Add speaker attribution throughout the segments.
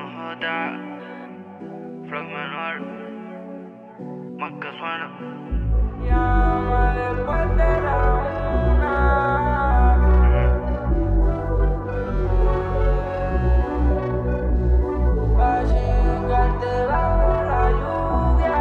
Speaker 1: joda, flow menor, más que suena.
Speaker 2: Llama después de la una, pa' chingarte bajo la lluvia.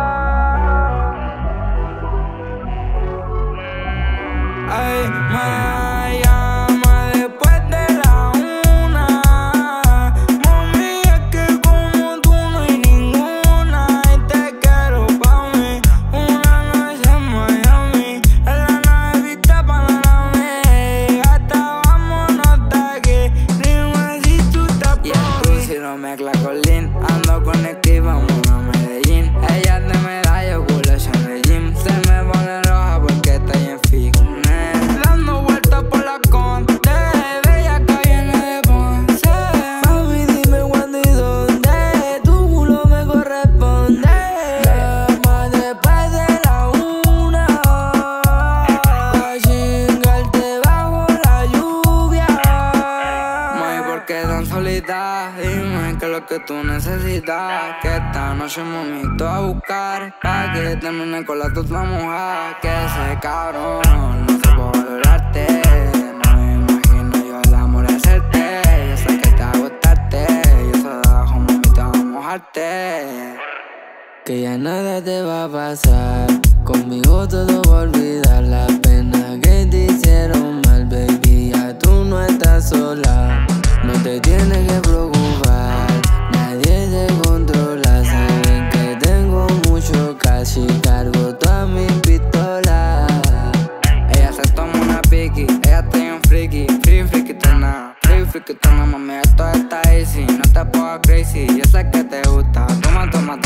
Speaker 2: Ay, me llama después de la una. Mami, es que como tú no hay ninguna y te quiero pa' mí. Una noche en Miami, en la navecita Panamá. Hasta vámonos de aquí, dime si tú estás por mí. Y el pussy no mezcla con lean. Ando con Nicky, vamos a Medellín. Ella es de medalla, culo en el gym. Se me pone roja porque estoy en fitness. Dando vueltas por la Conde, bella que viene de Ponce. Mami, dime cuándo y dónde, tu culo me corresponde. Llama después de la una, pa' chingarte bajo la lluvia. Mami, ¿por qué tan solita? Dime qué es lo que tú necesitas. Que esta noche mami te voy a buscar, pa' que termine con la tuta mojada. Que ese cabrón no supo valorarte. No me imagino yo el amor de hacerte. Yo sé que te va a gustarte. Yo sé debajo mami te va a mojarte. Que ya nada te va a pasar. Conmigo todo va a olvidar. Las penas que te hicieron mal, baby. Ya tú no estás sola. No te tienes que preocupar. Nadie te controla. Saben que tengo mucho cash y cargo todas mis pistolas. Ella se toma una piqui. Ella está bien freaky. Freaky-tona. Freaky-tona, mami, esto está easy. No te pongas crazy. Yo sé que te gusta. Toma, toma,